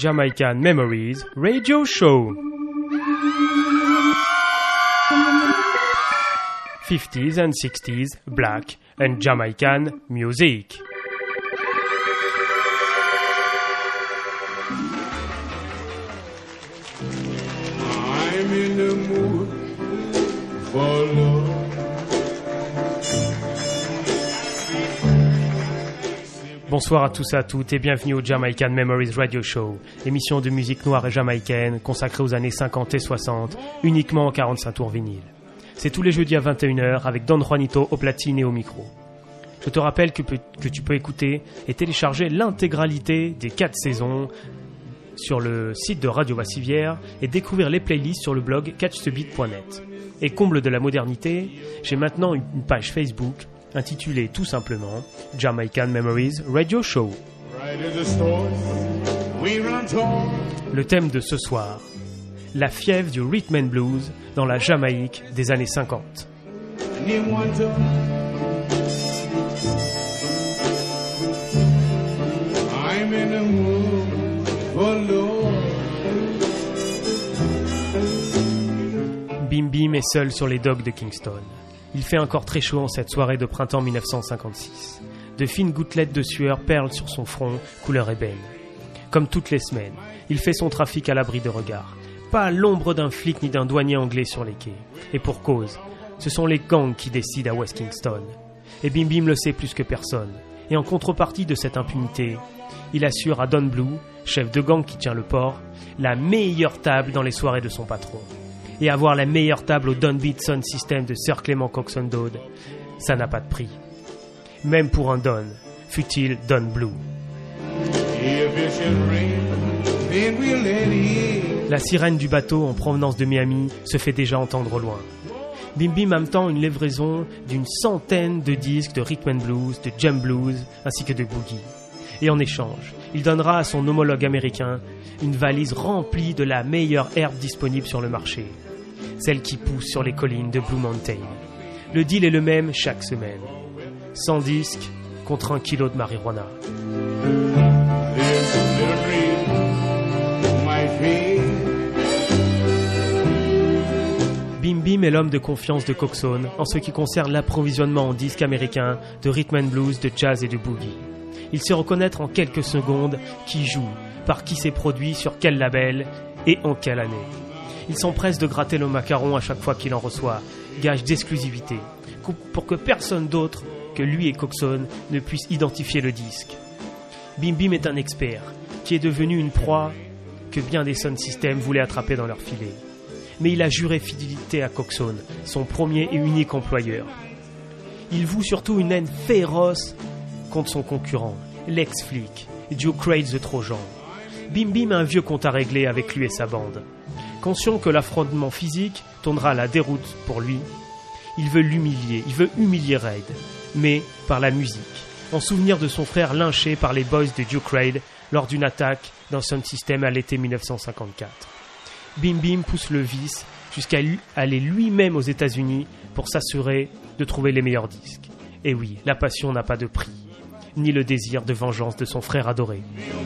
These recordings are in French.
Jamaican Memories Radio Show. 50s and 60s Black and Jamaican music. I'm in the mood for love. Bonsoir à tous et à toutes et bienvenue au Jamaican Memories Radio Show, émission de musique noire et jamaïcaine consacrée aux années 50 et 60, uniquement en 45 tours vinyle. C'est tous les jeudis à 21h avec Don Juanito au platine et au micro. Je te rappelle que tu peux écouter et télécharger l'intégralité des 4 saisons sur le site de Radio Bassivière et découvrir les playlists sur le blog catchthebeat.net. Et comble de la modernité, j'ai maintenant une page Facebook intitulée tout simplement Jamaican Memories Radio Show. Le thème de ce soir, la fièvre du rhythm and blues dans la Jamaïque des années 50. Bim Bim est seul sur les docks de Kingston. Il fait encore très chaud en cette soirée de printemps 1956. De fines gouttelettes de sueur perlent sur son front, couleur ébène. Comme toutes les semaines, il fait son trafic à l'abri de regard. Pas l'ombre d'un flic ni d'un douanier anglais sur les quais. Et pour cause, ce sont les gangs qui décident à West Kingston. Et Bim Bim le sait plus que personne. Et en contrepartie de cette impunité, il assure à Don Blue, chef de gang qui tient le port, la meilleure table dans les soirées de son patron. Et avoir la meilleure table au Don Beat Sound System de Sir Clement Coxon Dodd, ça n'a pas de prix. Même pour un Don, fût-il Don Blue. La sirène du bateau en provenance de Miami se fait déjà entendre au loin. Bim Bim attend une livraison d'une centaine de disques de rhythm and blues, de jam blues, ainsi que de boogie. Et en échange, il donnera à son homologue américain une valise remplie de la meilleure herbe disponible sur le marché, celle qui pousse sur les collines de Blue Mountain. Le deal est le même chaque semaine. 100 disques contre 1 kilo de marijuana. Bim Bim est l'homme de confiance de Coxon en ce qui concerne l'approvisionnement en disques américains de rhythm and blues, de jazz et de boogie. Il sait reconnaître en quelques secondes qui joue, par qui c'est produit, sur quel label et en quelle année. Il s'empresse de gratter le macaron à chaque fois qu'il en reçoit, gage d'exclusivité, pour que personne d'autre que lui et Coxon ne puisse identifier le disque. Bim Bim est un expert, qui est devenu une proie que bien des sound systems voulaient attraper dans leur filet. Mais il a juré fidélité à Coxon, son premier et unique employeur. Il voue surtout une haine féroce contre son concurrent, l'ex-flic, Joe Craig the Trojan. Bim Bim a un vieux compte à régler avec lui et sa bande. Conscient que l'affrontement physique tournera à la déroute pour lui, il veut humilier Raid, mais par la musique, en souvenir de son frère lynché par les boys de Duke Raid lors d'une attaque d'un sound system à l'été 1954. Bim Bim pousse le vice jusqu'à aller lui-même aux États-Unis pour s'assurer de trouver les meilleurs disques. Et oui, la passion n'a pas de prix, ni le désir de vengeance de son frère adoré.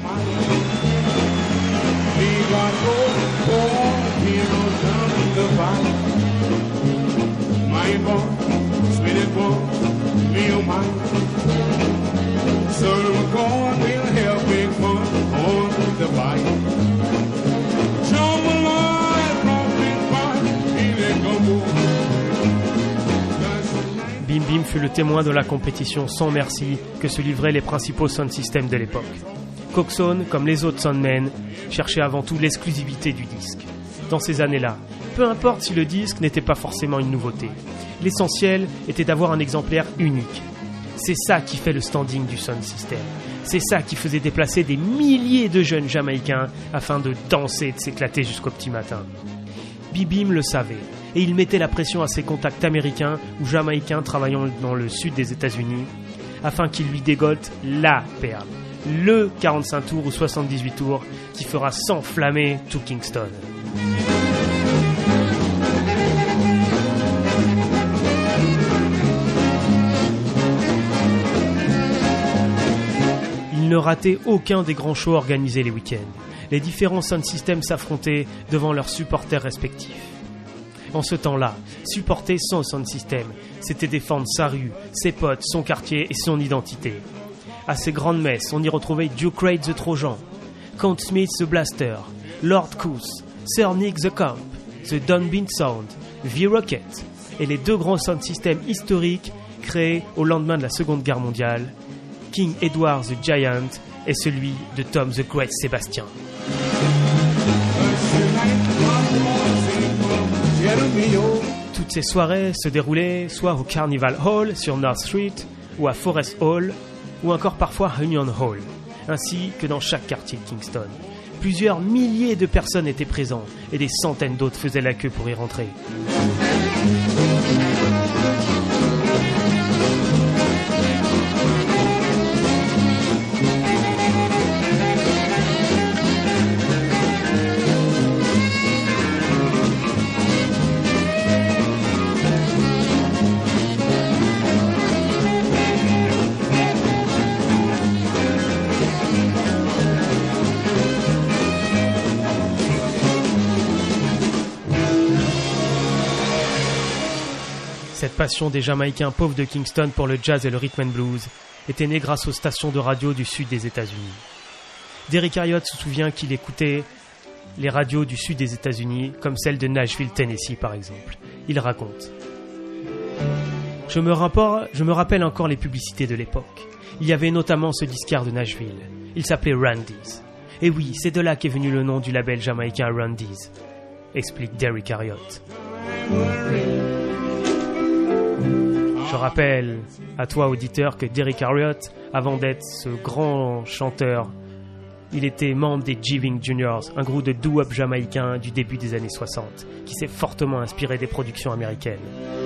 Bim Bim fut le témoin de la compétition sans merci que se livraient les principaux sound systems de l'époque. Coxon, comme les autres soundmen, cherchait avant tout l'exclusivité du disque. Dans ces années-là, peu importe si le disque n'était pas forcément une nouveauté, l'essentiel était d'avoir un exemplaire unique. C'est ça qui fait le standing du sound system. C'est ça qui faisait déplacer des milliers de jeunes Jamaïcains afin de danser et de s'éclater jusqu'au petit matin. Bim Bim le savait, et il mettait la pression à ses contacts américains ou jamaïcains travaillant dans le sud des États-Unis afin qu'ils lui dégotent la perle, le 45 tours ou 78 tours qui fera s'enflammer tout Kingston. Il ne ratait aucun des grands shows organisés les week-ends. les différents sound systems s'affrontaient devant leurs supporters respectifs. En ce temps-là, supporter son sound system, c'était défendre sa rue, ses potes, son quartier et son identité. À ces grandes messes, on y retrouvait Duke Reid the Trojan, Count Smith the Blaster, Lord Coos, Sir Nick the Camp, The Don Bean Sound, V-Rocket et les deux grands sound systems historiques créés au lendemain de la Seconde Guerre mondiale, King Edward the Giant et celui de Tom the Great Sébastien. Toutes ces soirées se déroulaient soit au Carnival Hall sur North Street ou à Forest Hall ou encore parfois à Union Hall, ainsi que dans chaque quartier de Kingston. Plusieurs milliers de personnes étaient présentes et des centaines d'autres faisaient la queue pour y rentrer. Cette passion des Jamaïcains pauvres de Kingston pour le jazz et le rhythm and blues était née grâce aux stations de radio du sud des États-Unis. Derrick Harriott se souvient qu'il écoutait les radios du sud des États-Unis, comme celle de Nashville, Tennessee par exemple. Il raconte: Je me rappelle encore les publicités de l'époque. Il y avait notamment ce disquaire de Nashville. Il s'appelait Randy's. Et oui, c'est de là qu'est venu le nom du label jamaïcain Randy's, explique Derrick Harriott. Je rappelle à toi, auditeur, que Derrick Harriott, avant d'être ce grand chanteur, il était membre des Giving Juniors, un groupe de doo-wop jamaïcain du début des années 60, qui s'est fortement inspiré des productions américaines.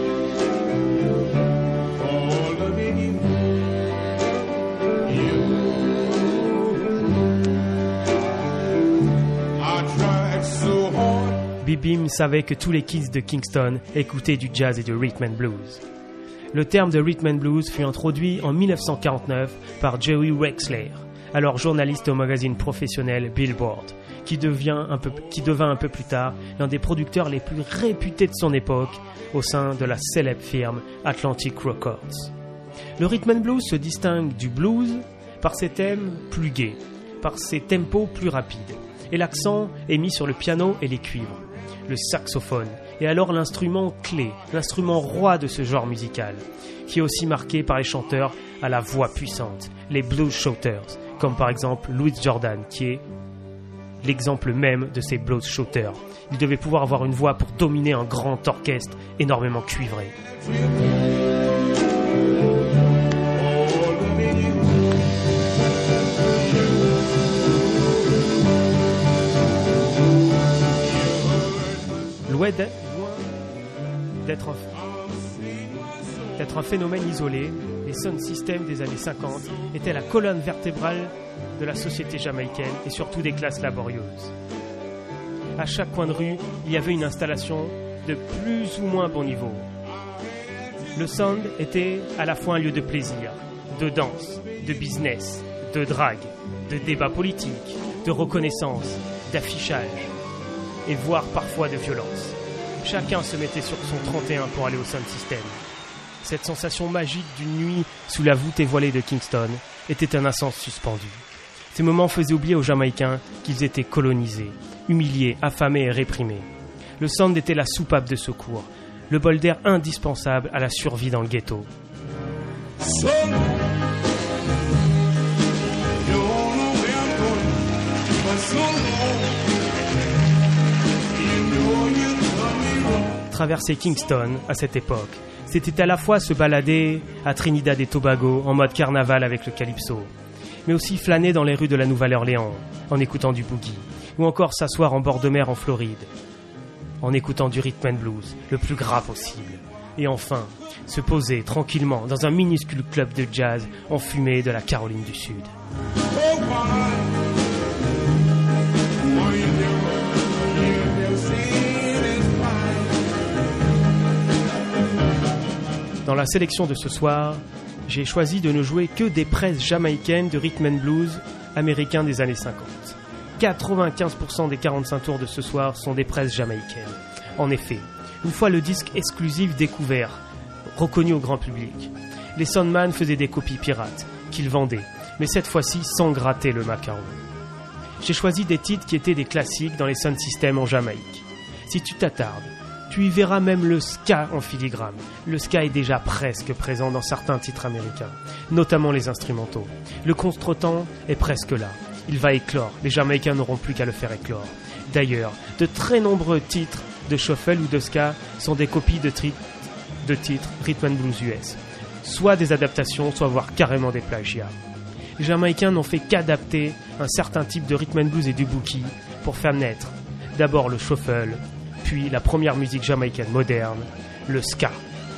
Bim savait que tous les kids de Kingston écoutaient du jazz et du rhythm and blues. Le terme de rhythm and blues fut introduit en 1949 par Jerry Wexler, alors journaliste au magazine professionnel Billboard, qui devint un peu plus tard l'un des producteurs les plus réputés de son époque au sein de la célèbre firme Atlantic Records. Le rhythm and blues se distingue du blues par ses thèmes plus gais, par ses tempos plus rapides, et l'accent est mis sur le piano et les cuivres, le saxophone, et alors l'instrument clé, l'instrument roi de ce genre musical, qui est aussi marqué par les chanteurs à la voix puissante, les blues shouters, comme par exemple Louis Jordan, qui est l'exemple même de ces blues shouters. Il devait pouvoir avoir une voix pour dominer un grand orchestre énormément cuivré. Loin d'être un phénomène isolé, les sound systems des années 50 étaient la colonne vertébrale de la société jamaïcaine et surtout des classes laborieuses. À chaque coin de rue, il y avait une installation de plus ou moins bon niveau. Le sound était à la fois un lieu de plaisir, de danse, de business, de drague, de débat politique, de reconnaissance, d'affichage et voire parfois de violence. Chacun se mettait sur son 31 pour aller au sound system. Cette sensation magique d'une nuit sous la voûte évoilée de Kingston était un instant suspendu. Ces moments faisaient oublier aux Jamaïcains qu'ils étaient colonisés, humiliés, affamés et réprimés. Le sound était la soupape de secours, le bol d'air indispensable à la survie dans le ghetto. Traverser Kingston à cette époque, c'était à la fois se balader à Trinidad et Tobago en mode carnaval avec le calypso, mais aussi flâner dans les rues de la Nouvelle-Orléans en écoutant du boogie, ou encore s'asseoir en bord de mer en Floride en écoutant du rhythm and blues le plus gras possible, et enfin se poser tranquillement dans un minuscule club de jazz enfumé de la Caroline du Sud. Dans la sélection de ce soir, j'ai choisi de ne jouer que des presses jamaïcaines de rhythm and blues américains des années 50. 95% des 45 tours de ce soir sont des presses jamaïcaines. En effet, une fois le disque exclusif découvert, reconnu au grand public, les Soundman faisaient des copies pirates qu'ils vendaient, mais cette fois-ci sans gratter le macaron. J'ai choisi des titres qui étaient des classiques dans les sound systems en Jamaïque. Si tu t'attardes, tu y verras même le ska en filigrane. Le ska est déjà presque présent dans certains titres américains, notamment les instrumentaux. Le contretemps est presque là. Il va éclore, les Jamaïcains n'auront plus qu'à le faire éclore. D'ailleurs, de très nombreux titres de shuffle ou de ska sont des copies de titres Rhythm and Blues US. Soit des adaptations, soit voire carrément des plagiats. Les Jamaïcains n'ont fait qu'adapter un certain type de rhythm and blues et du boogie pour faire naître d'abord le shuffle, puis la première musique jamaïcaine moderne, le ska.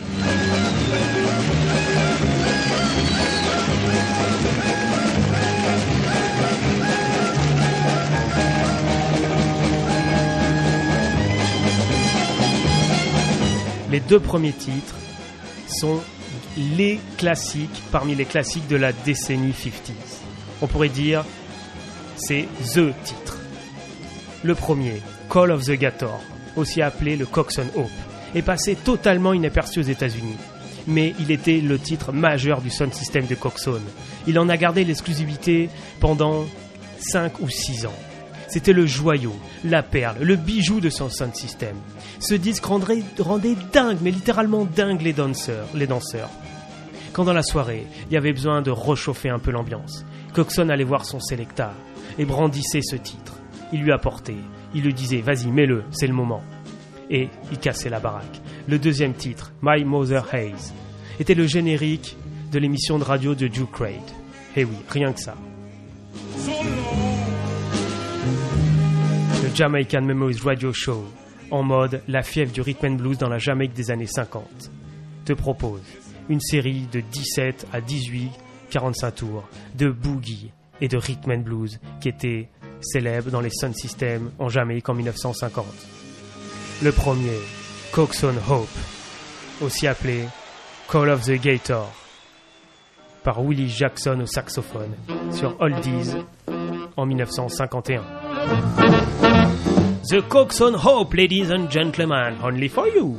Les deux premiers titres sont les classiques parmi les classiques de la décennie 50s. On pourrait dire c'est THE titre. Le premier, Call of the Gator, aussi appelé le Coxsone Hope, est passé totalement inaperçu aux États-Unis. Mais il était le titre majeur du sound system de Coxsone. Il en a gardé l'exclusivité pendant 5 ou 6 ans. C'était le joyau, la perle, le bijou de son sound system. Ce disque rendait dingue, mais littéralement dingue les danseurs. Quand dans la soirée, il y avait besoin de réchauffer un peu l'ambiance, Coxsone allait voir son Selecta et brandissait ce titre. Il lui apportait, il lui disait « Vas-y, mets-le, c'est le moment ». Et il cassait la baraque. Le deuxième titre, My Mother Haze, était le générique de l'émission de radio de Duke Reid. Eh oui, rien que ça. Le Jamaican Memories Radio Show, en mode la fièvre du rhythm and blues dans la Jamaïque des années 50, te propose une série de 17 à 18, 45 tours de boogie et de rhythm and blues qui étaient célèbres dans les sound systems en Jamaïque en 1950. Le premier, Coxsone Hope, aussi appelé Call of the Gator, par Willie Jackson au saxophone sur Oldies en 1951. The Coxsone Hope, ladies and gentlemen, only for you.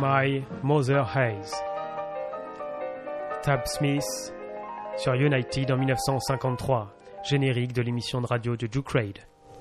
My Mother Hayes. Tab Smith sur United en 1953, générique de l'émission de radio de Duke Reid.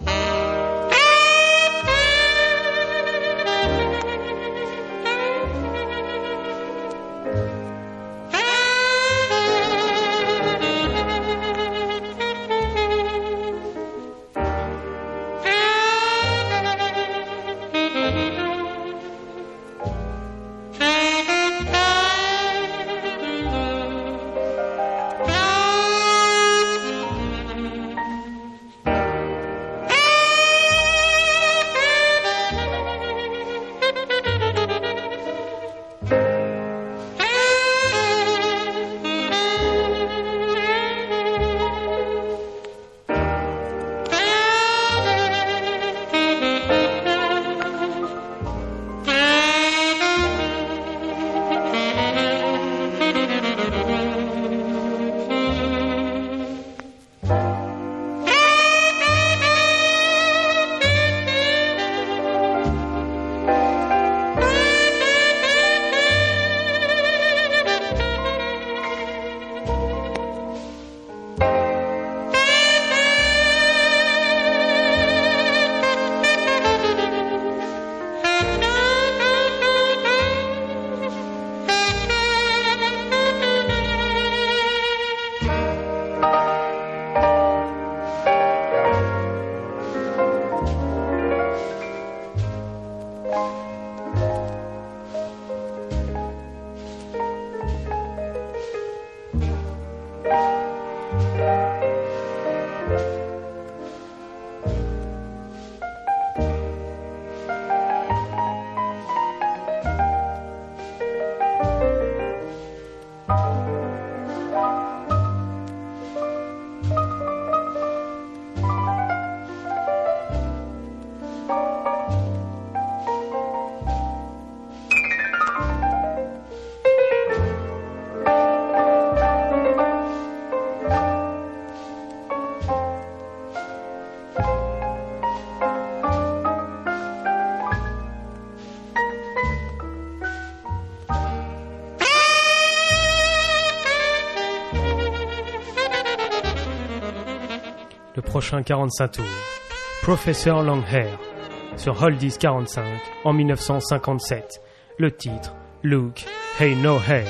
Le prochain 45 tours, Professor Longhair, sur Oldies 45 en 1957. Le titre, Look, Hey No Hair.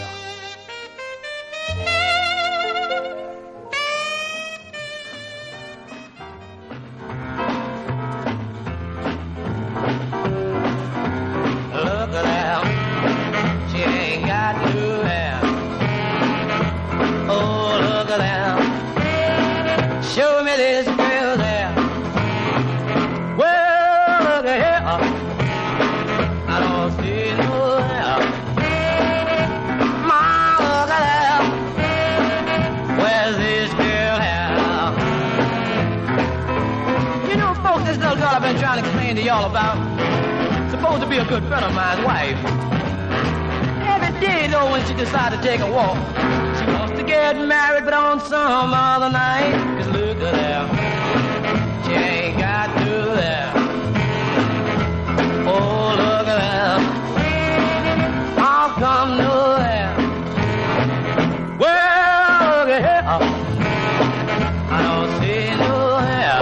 Supposed to be a good friend of mine's wife. Every day, though, when she decides to take a walk, she wants to get married, but on some other night. 'Cause look at her, she ain't got to there. Oh, look at her, how come no hair? Well, look at her, I don't see no hair.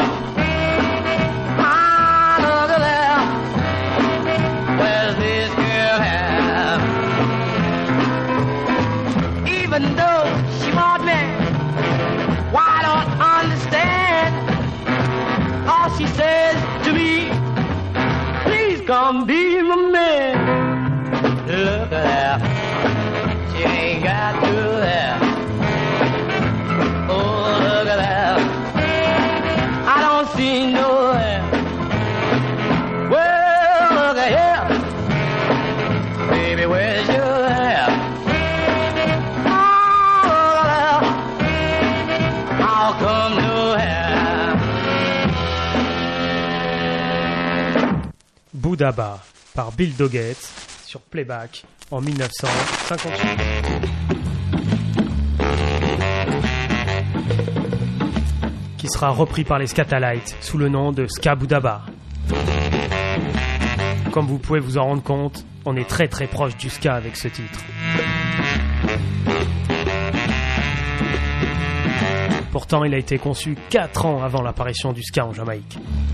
Even though she want me, why don't understand? All she says to me, please come be my man. Look at her, she ain't got to hair. Oh, look at her, I don't see no hair. Well, look at here, baby, where's your hair? Boudaba par Bill Doggett sur Playback en 1958. Qui sera repris par les Skatalites sous le nom de Ska Boudaba. Comme vous pouvez vous en rendre compte, on est très très proche du ska avec ce titre. Pourtant, il a été conçu 4 ans avant l'apparition du ska en Jamaïque.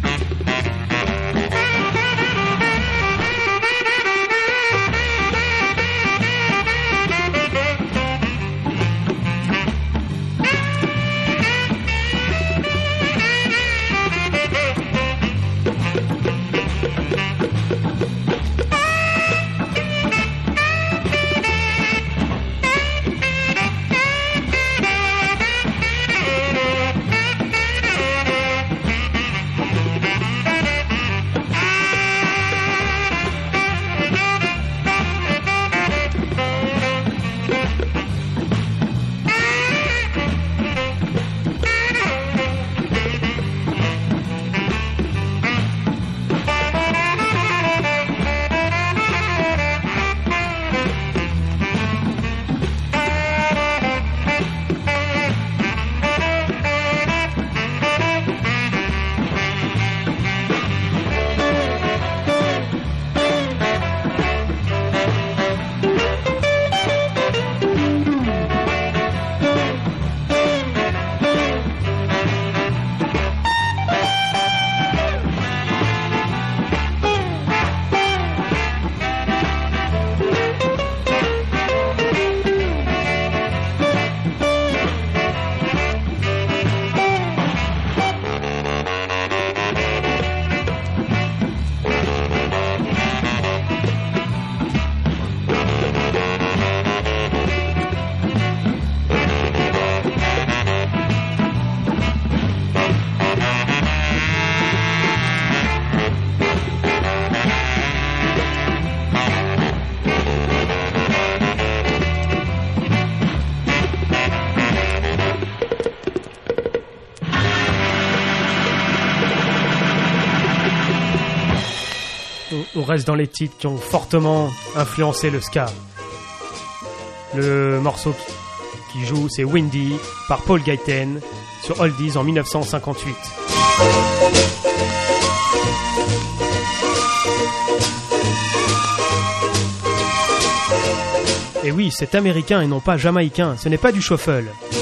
On reste dans les titres qui ont fortement influencé le ska. Le morceau qui joue, c'est Windy par Paul Gaiten sur Oldies en 1958. Et oui, c'est américain et non pas jamaïcain, ce n'est pas du shuffle.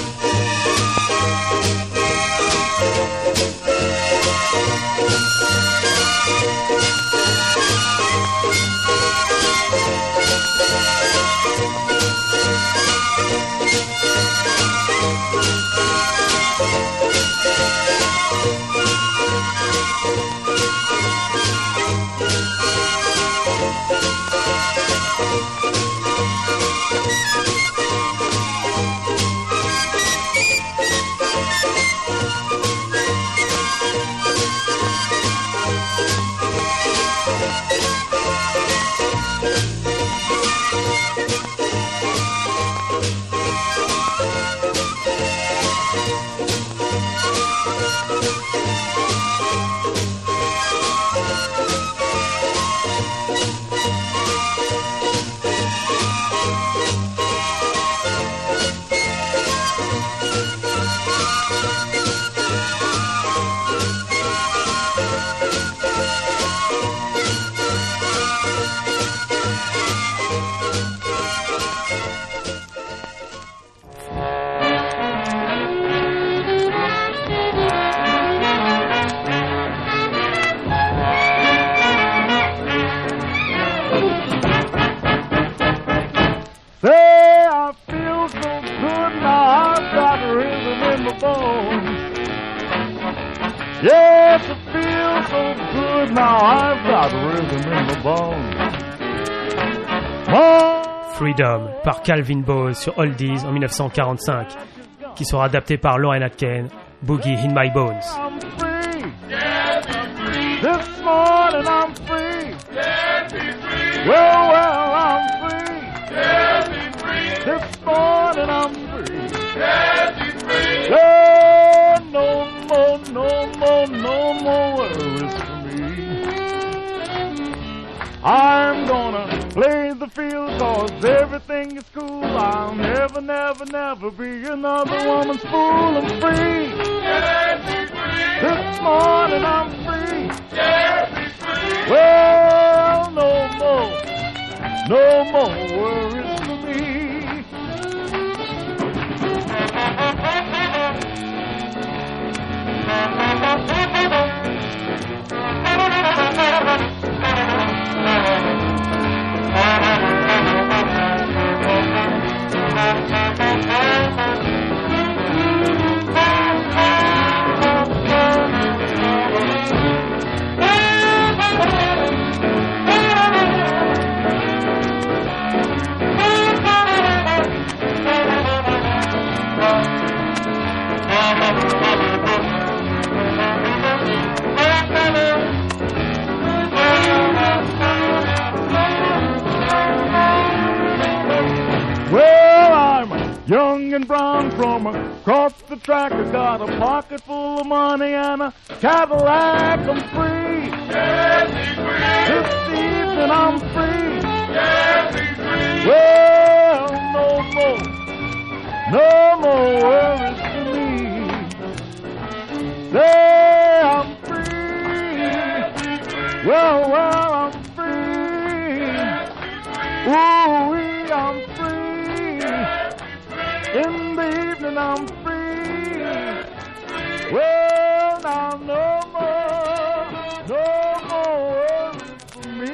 Yes, it feels so good now. I've got rhythm in the bones. Freedom par Calvin Bowes sur Oldies en 1945, qui sera adapté par Loren Aitken, Boogie in My Bones. I'm free. Yes, I'm free. This morning I'm free. Yes, I'm free. Well, I'm free. Yes, I'm free. This morning I'm free. Yes, I'm free. Oh, no more worries for me. I'm gonna play the field 'cause everything is cool. I'll never be another woman's fool. I'm free. Yes, I'm free. This morning I'm free. Yes, I'm free. Well, no more worries for me. Young and brown from across the track, I got a pocket full of money and a Cadillac. I'm free. Yes, he's free. This evening I'm free. Yes, he's free. Well, no more worries for me. Say I'm free. Well, I'm free. Ooh, I'm free. In the evening I'm free. Well, now no more worries for me.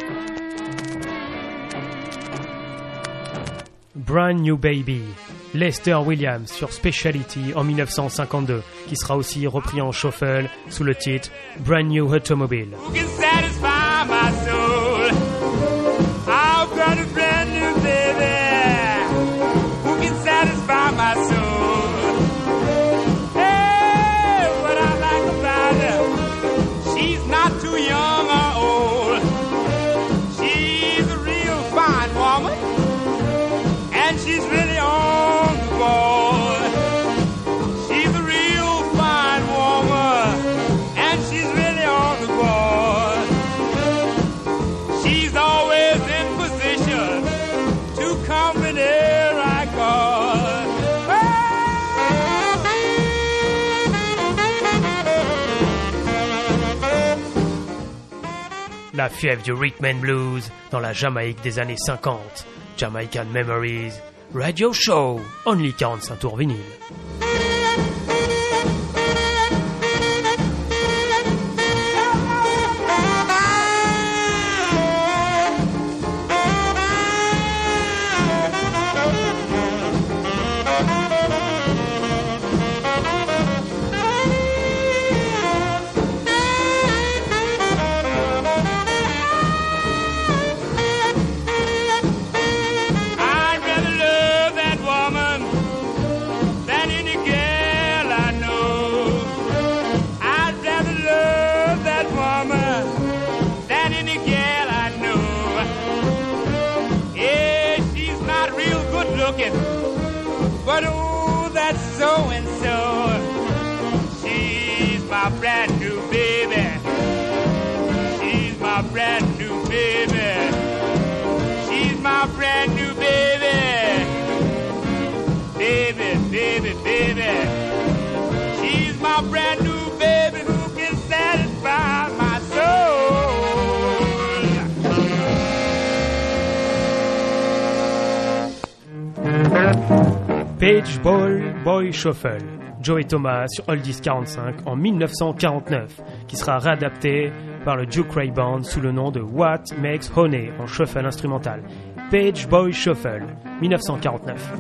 Brand New Baby, Lester Williams sur Speciality en 1952, qui sera aussi repris en shuffle sous le titre Brand New Automobile. Who can satisfy my soul? I've got a brand new baby. Who can satisfy my soul? Hey, what I like about her, she's not too young or old. She's a real fine woman, and she's really on the ball. She's a real fine woman, and she's really on the ball. She's always in position to come whenever I call. La fièvre du rhythm and blues dans la Jamaïque des années 50. Jamaican Memories, Radio Show, only 45 tours vinyle. I'd rather love that woman than any girl I know. I'd rather love that woman than any girl I know. Yeah, she's not real good looking, but oh, that's so and so. She's my brand new baby. She's my brand new baby. She's my brand new baby. Baby, baby, baby. She's my brand new baby who can satisfy my soul. Page Boy Shuffle, Joey Thomas sur Oldies 45 en 1949, qui sera réadapté par le Duke Ray Band sous le nom de What Makes Honey en shuffle instrumental. Page Boy Shuffle, 1949.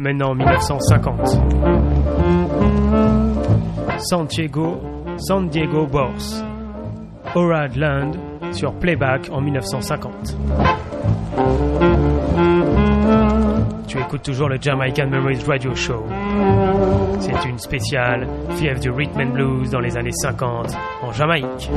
maintenant en 1950. San Diego Bourse. Orad Land sur Playback en 1950. Tu écoutes toujours le Jamaican Memories Radio Show. C'est une spéciale fièvre du rhythm and blues dans les années 50 en Jamaïque.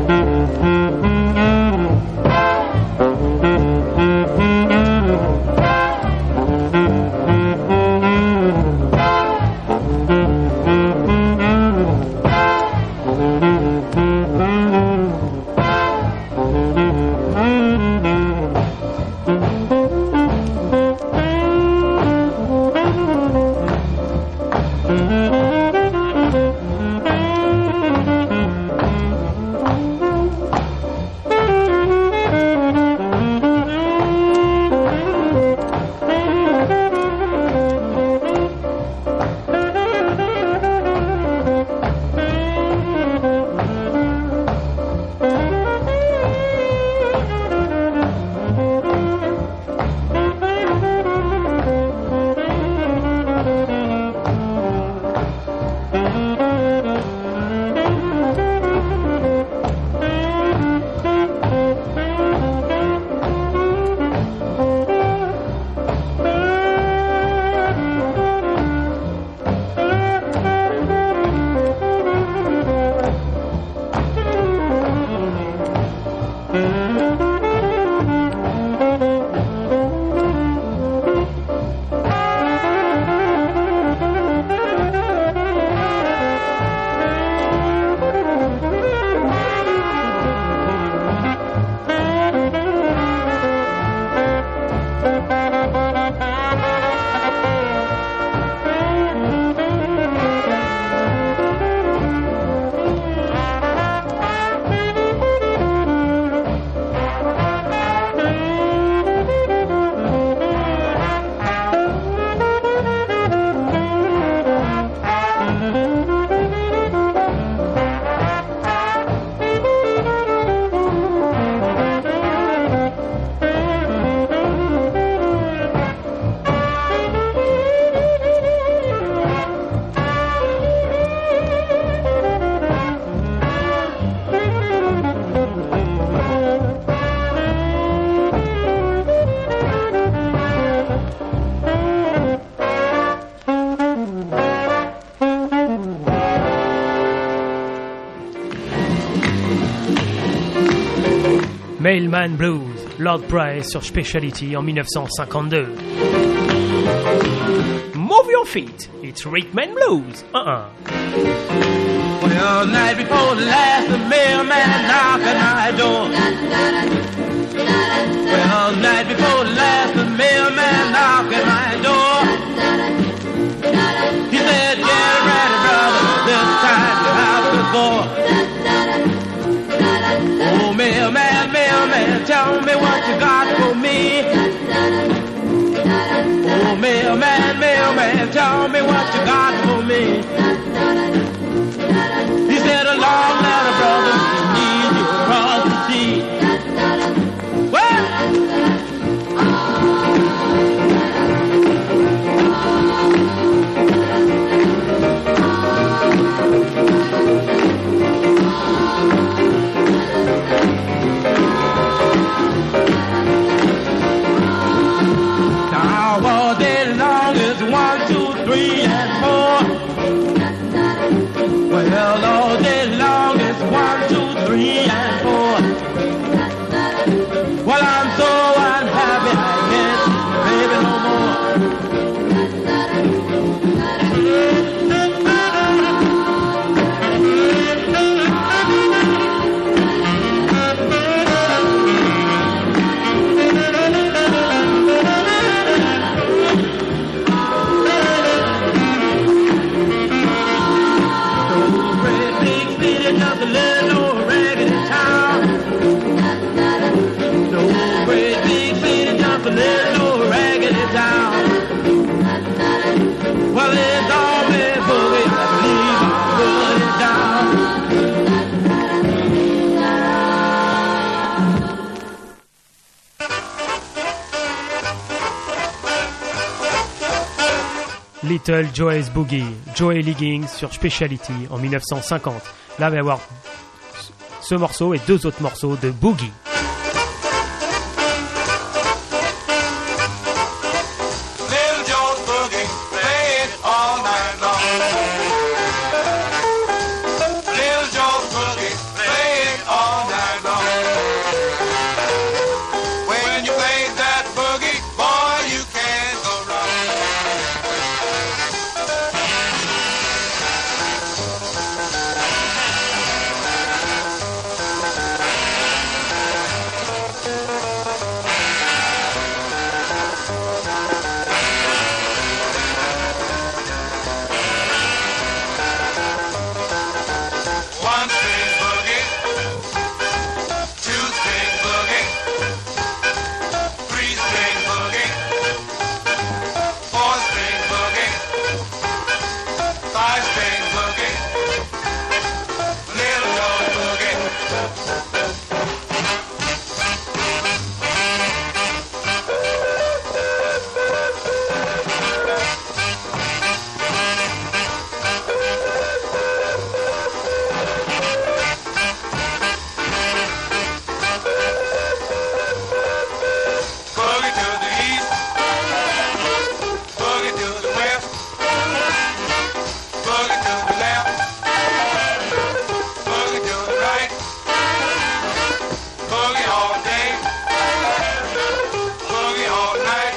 Mailman Blues, Lord Price sur Speciality en 1952. Move your feet, it's Rhythm and Blues. Well, night before the last, the mailman knocked at my door. Well, night before the last, the mailman knocked at my door. He said, get ready, brother, this time the house is for. Oh, mailman, mailman, tell me what you got for me. Oh, mailman, mailman, tell me what you got for me. He said, a long letter, brother, need you across the sea. Well, now all day long is 1, 2, 3, and 4. Well, all day long is 1, 2, 3, and 4. Well, I'm so unhappy I can't see my baby no more. Just a little old raggedy town. No great big city, just a little old raggedy town. Well, it's always boogie, I believe I'm putting down. Little Joey's Boogie, Joey Liggins sur Speciality en 1950. Là, il va y avoir ce morceau et deux autres morceaux de Boogie. Little Joe's boogie, play it all night long. Little Joe's boogie, play it all night long. When you play that boogie, boy, you can't go wrong. One string boogie, two string boogie, three string boogie, four string boogie, five string boogie, Little Joe's boogie. Boogie to the east, boogie to the west, boogie to the left, boogie to the right, boogie all day, boogie all night.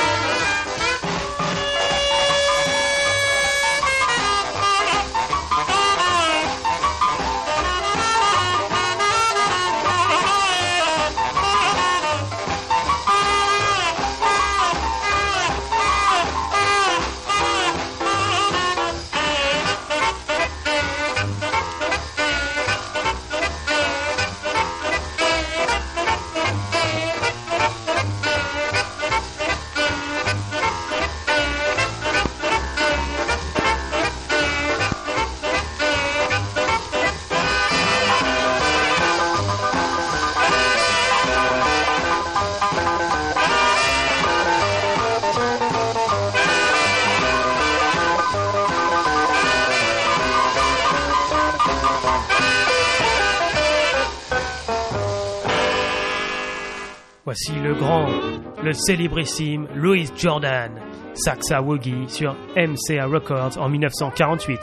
Voici le grand, le célébrissime Louis Jordan, Saxa Woogie sur MCA Records en 1948.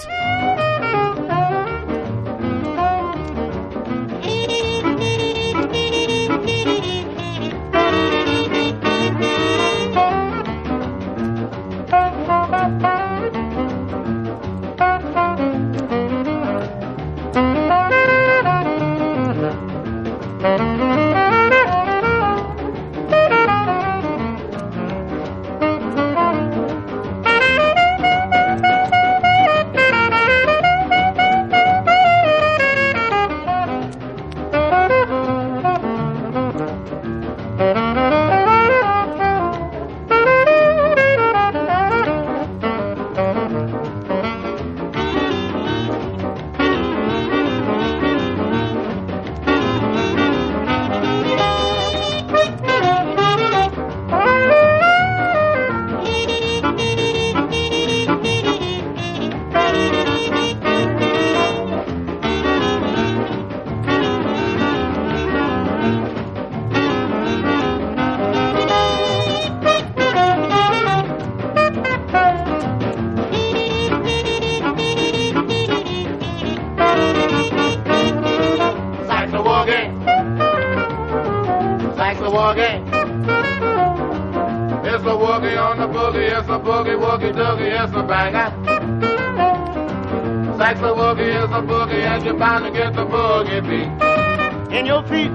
woogie. It's a woogie on the boogie, it's a boogie, woogie, doogie, it's a banger. Sax a woogie is a boogie, and you're bound to get the boogie beat in your feet.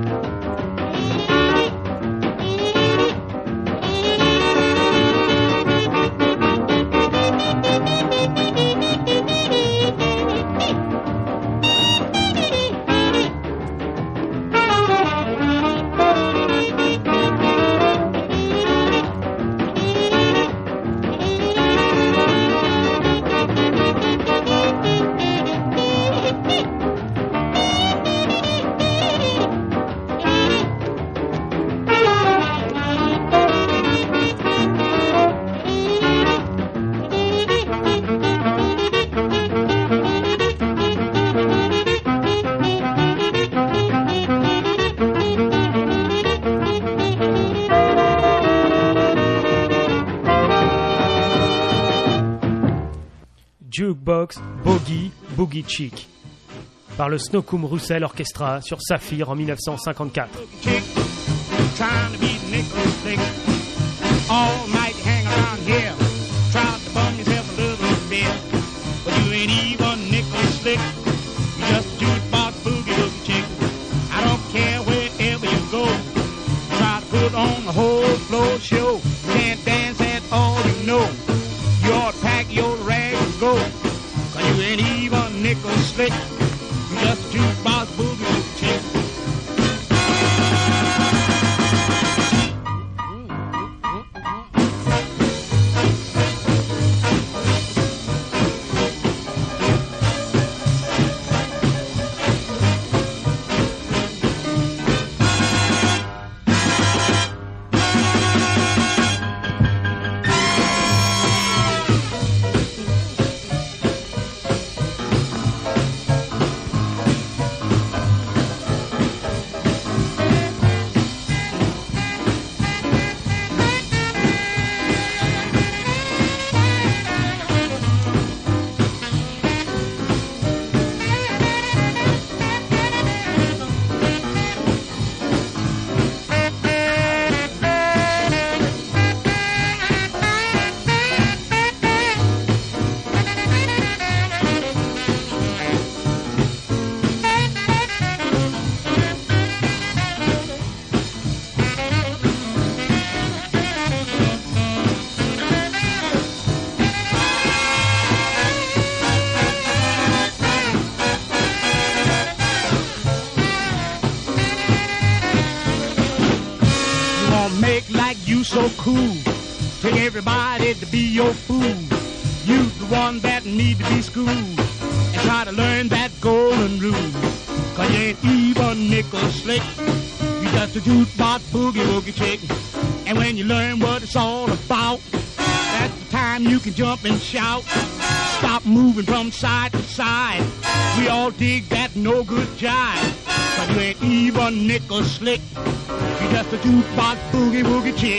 Cox, Boogie Chick, par le Snookum Russell Orchestra sur Saphir en 1954. Trying to be nickel slick. All night hang around here. Trying to bum yourself a little bit. But you ain't even nickel slick. You just a jukebox boogie woogie chick. I don't care wherever you go. Try to put on the whole floor show. You can't dance at all you know. You ought to pack your rags and go. Cause you ain't even nickel slick. You just a jukebox boogie woogie chick. Make like you so cool. Take everybody to be your fool. You the one that need to be schooled and try to learn that golden rule. Cause you ain't even nickel slick. You just a jukebox boogie woogie chick. And when you learn what it's all about, that's the time you can jump and shout. Stop moving from side to side. We all dig that no good jive. Cause you ain't even nickel slick. You just a jukebox boogie woogie chick.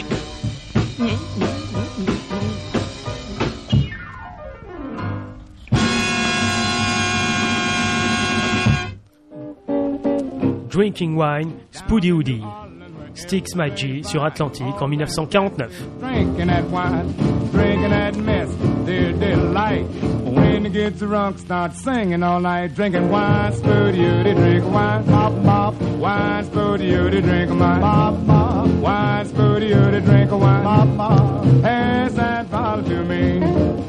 Drinking Wine, Spoody Woody, Styx Maggi sur Atlantique en 1949. Drinking that wine, drinking that mess, their delight. When they get drunk, start singing all night. Drinking wine, Spoody Woody, drink wine, pop, pop. Wine, Spoody Woody, drink wine, pop, pop. Wine, Spoody Woody, drink wine, pop, pop. Pass that bottle to me.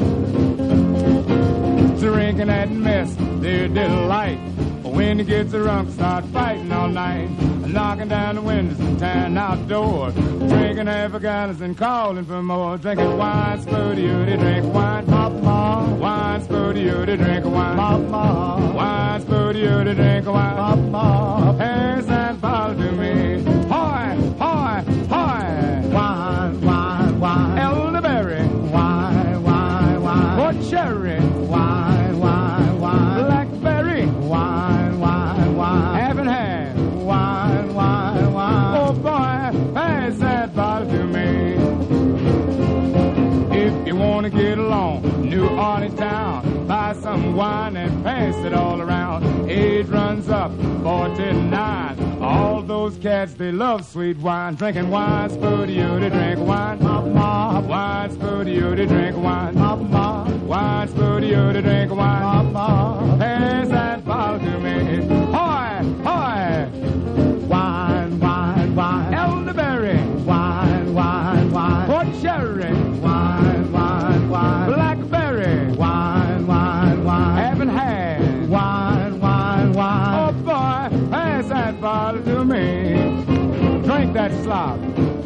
Drinking that mess, their delight. When they get drunk, start fighting all night, knocking down the windows and tearing out doors, drinking half a gallons and calling for more. Drinking wine, Spoody Woody, drink wine, pop, pop. Wine, Spoody Woody, drink wine, pop, pop. Wine, Spoody Woody, drink wine, pop, pop. Pass that bottle to me. Hoy, hoy, hoy. Wine, wine, wine. Elderberry. Wine, wine, wine. Port cherry. Wine, wine, wine. Blackberry. Wine. Half and half. Wine, wine, wine. Oh boy, pass that bottle to me. If you want to get along, New Orleans town, buy some wine and pass it all around. Age runs up, 49. All those cats, they love sweet wine. Drinking wine, Spoody Woody, drink wine, pop, pop. Wine, Spoody Woody, drink wine, pop, pop. Wine, Spoody Woody, drink wine, pop, pop. Pass that bottle to me. Hoy, hoy. Wine, wine, wine. Elderberry. Wine, wine, wine. Port cherry. Wine, wine, wine. Blackberry. Wine, wine, wine. Half and half. Wine, wine, wine. Oh boy, pass that bottle to me. Drink that slop.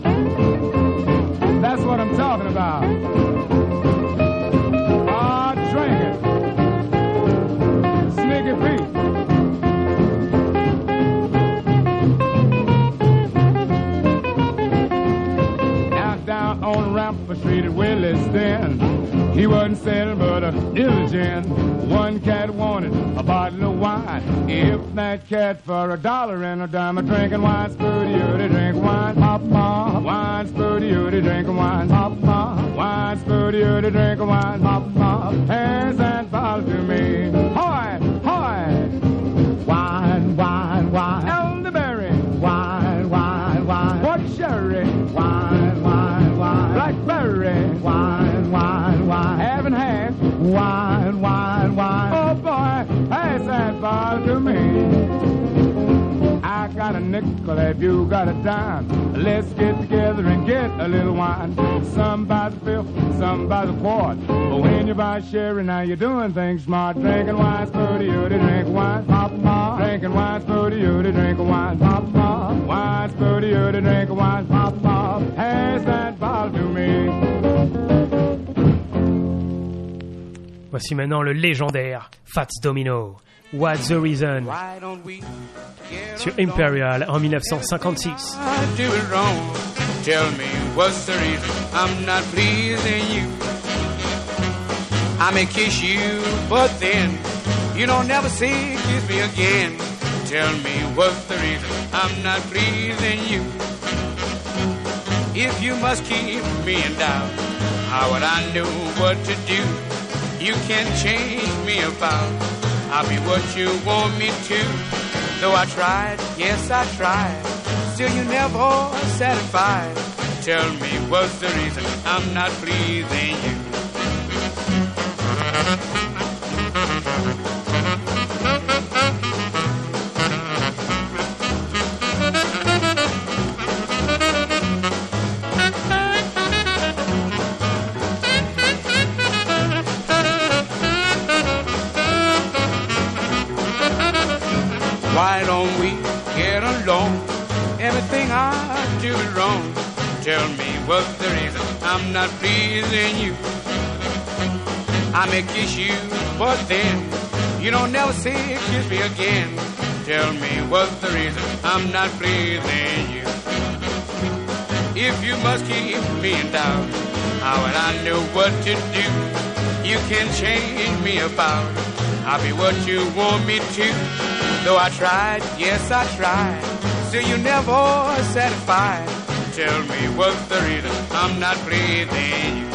That's what I'm talking about. Ah, drink it. Sneaky Pete. Down on Rampart Street at Willie's Den, he wasn't selling but a diligent. One cat wanted a bottle of wine. If that cat for $1 and a dime a drinking wine, spooty to drink wine, pop ma. Wine spooty to drink wine, pop ma. Wine spooty to drink wine, pop ma. Pass that bottle to me. Hoy, hoy. Wine, wine, wine. Elderberry. Wine, wine, wine. What sherry? Wine, wine, wine. Blackberry. Wine, wine, wine. Half and half. Wine, wine, wine. Oh boy, pass that bottle to me. I got a nickel if you got a dime. Let's get together and get a little wine. Some by the fifth, some by the quart. But when you buy sherry, now you're doing things smart. Drinking wine, spooty, you to drink wine, pop ma. Drinking wine, spooty, you to drink wine, pop ma. Wine, spooty, you to drink wine, pop ma. Pass that bottle to me. Voici maintenant le légendaire Fats Domino, What's the Reason, sur Imperial en 1956. Do it wrong. Tell me what's the reason I'm not pleasing you. I may kiss you, but then you don't never say kiss me again. Tell me what's the reason I'm not pleasing you. If you must keep me in doubt, how would I know what to do? You can't change me about. I'll be what you want me to. Though I tried, yes I tried, still you never satisfied. Tell me what's the reason I'm not pleasing you. Why don't we get along? Everything I do is wrong. Tell me what's the reason I'm not pleasing you. I may kiss you, but then you don't never say kiss me again. Tell me what's the reason I'm not pleasing you. If you must keep me in doubt, how would I know what to do? You can change me about. I'll be what you want me to. Though I tried, yes I tried, still you never satisfied. Tell me what's the reason I'm not pleasing you.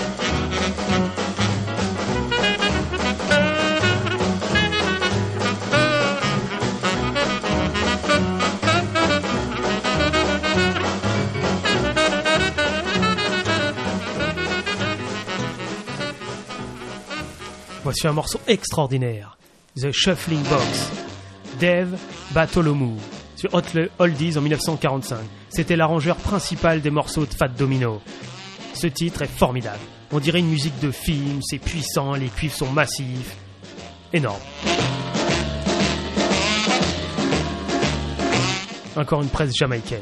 Voici un morceau extraordinaire, The Shuffling Box, Dave Bartholomew, sur Hot Oldies en 1945. C'était l'arrangeur principal des morceaux de Fats Domino. Ce titre est formidable. On dirait une musique de film, c'est puissant, les cuivres sont massifs. Énorme. Encore une presse jamaïcaine.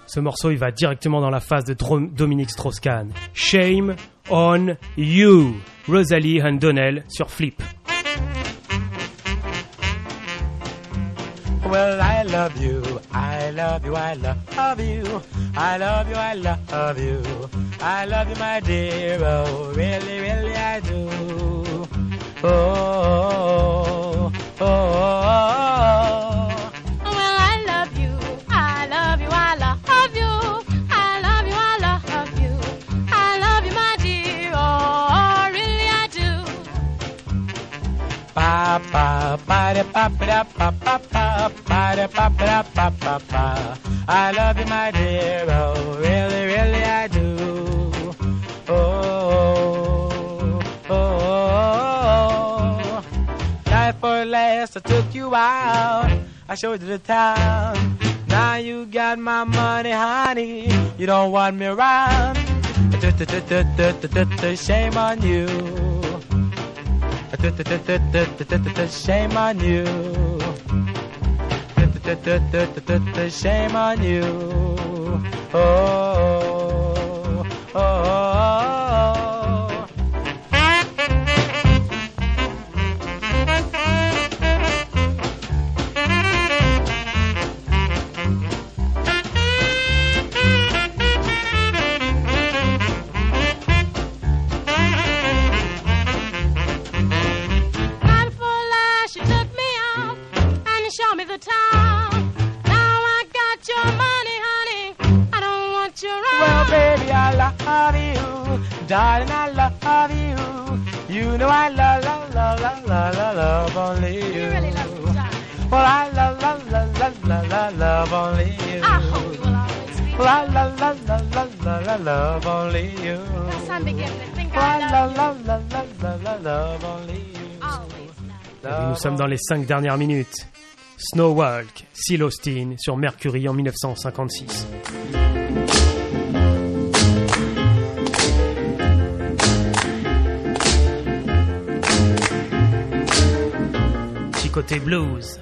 Ce morceau, il va directement dans la phase de Dominique Strauss-Kahn. Shame on You, Rosalie and Donnell sur Flip. Well, I love you, I love you, I love you, I love you, I love you, I love you, my dear, oh, really, really I do. Oh, oh, oh, oh. Well, I love you, I love you, I love you, I love you, I love you, I love you, my dear, oh, really I do. Pa pa pa da pa pa da pa pa pa pa da pa pa da pa pa pa. I love you, my dear, oh, really, really I do. Oh, oh, oh. Night for last, I took you out. I showed you the town. Now you got my money, honey. You don't want me around. Shame on you. Shame on you. Shame on you. Oh, oh, oh, oh. Show me the town. Now I got your money, honey. I don't want you around. Well, baby, I love you. Darling, I love you. You know I love only you. You really love me, darling. Well, I love only you. I hope you will always be. Well, I love only you. Yes, I'm beginning to think Well, I love you. love only you. Always love. Et nous sommes dans les 5 dernières minutes. Snowwalk, Seal Austin sur Mercury en 1956. Petit côté blues.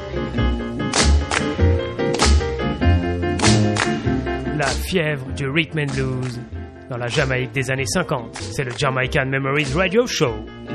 La fièvre du rhythm and blues dans la Jamaïque des années 50. C'est le Jamaican Memories Radio Show.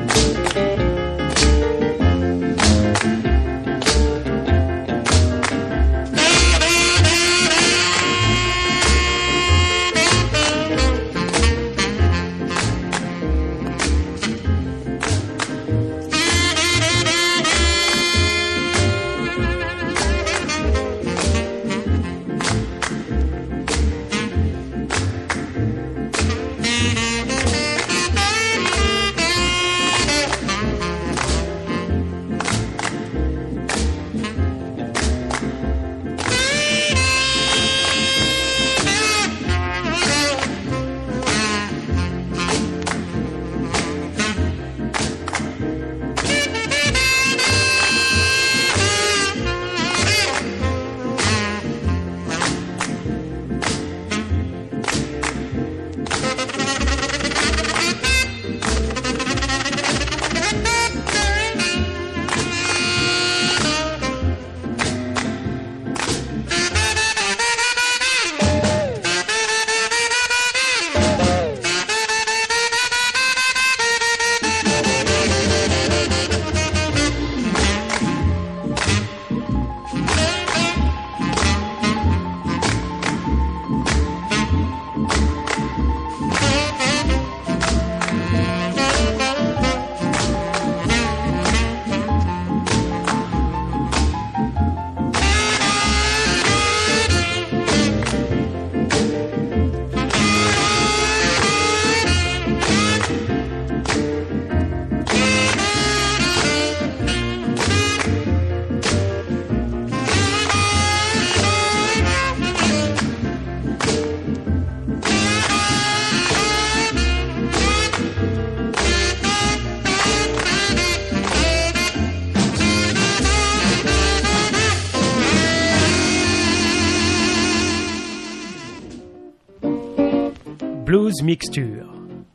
Blues Mixture.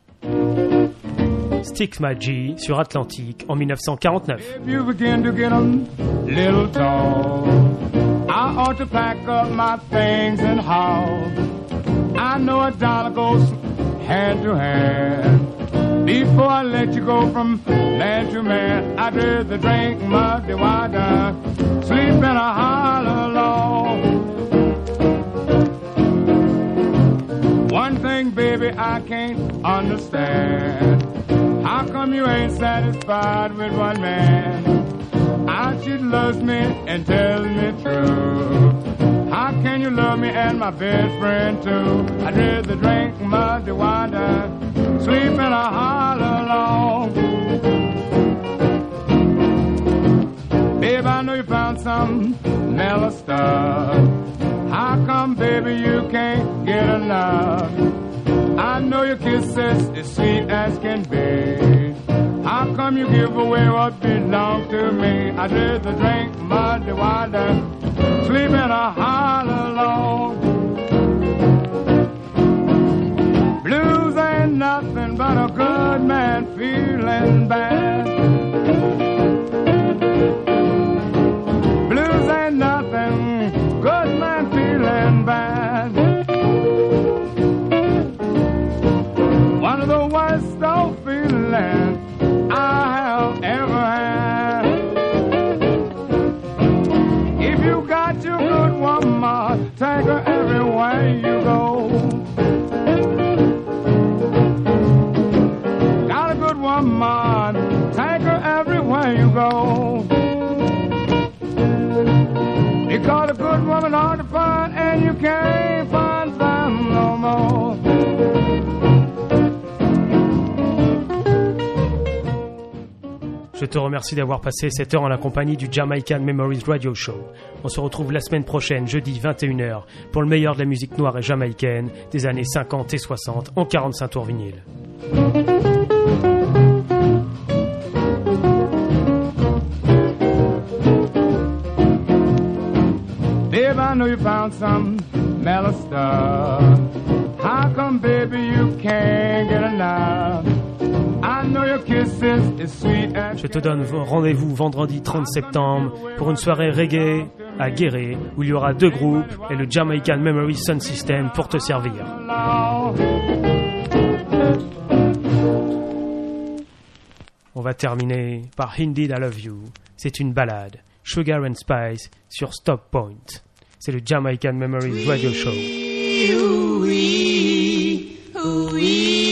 Sticks My G sur Atlantique en 1949. If you begin to get a little tall, I'll I ought to pack up my things and haul. I know a dollar goes hand to hand. Before I let you go from man to man, I'd rather drink muddy water, sleep in a hollow log. One thing, baby, I can't understand. How come you ain't satisfied with one man? How she loves me and tells me true. How can you love me and my best friend too? I'd rather drink muddy water, sleep in a hollow log. Babe, I know you found some mellow stuff. How come, baby, you can't get enough? I know your kisses as sweet as can be. How come you give away what belongs to me? I'd rather drink muddy water, sleep in a hollow log. Blues ain't nothing but a good man feeling bad. Blues ain't nothing, good man feeling bad. One of the worst old feelings I have ever had. If you got your good woman, take her everywhere you go. Got a good woman, take her everywhere you go. Because a good woman hard to find, and you can't find them no more. Je te remercie d'avoir passé cette heure en la compagnie du Jamaican Memories Radio Show. On se retrouve la semaine prochaine, jeudi 21h, pour le meilleur de la musique noire et jamaïcaine des années 50 et 60 en 45 tours vinyle. Babe, I know you found some mellow stuff. How come, baby, you can't get enough? Je te donne rendez-vous vendredi 30 septembre pour une soirée reggae à Guéret où il y aura 2 groupes et le Jamaican Memory Sound System pour te servir. On va terminer par Indeed I Love You. C'est une ballade, Sugar and Spice sur Stop Point. C'est le Jamaican Memory Radio Show.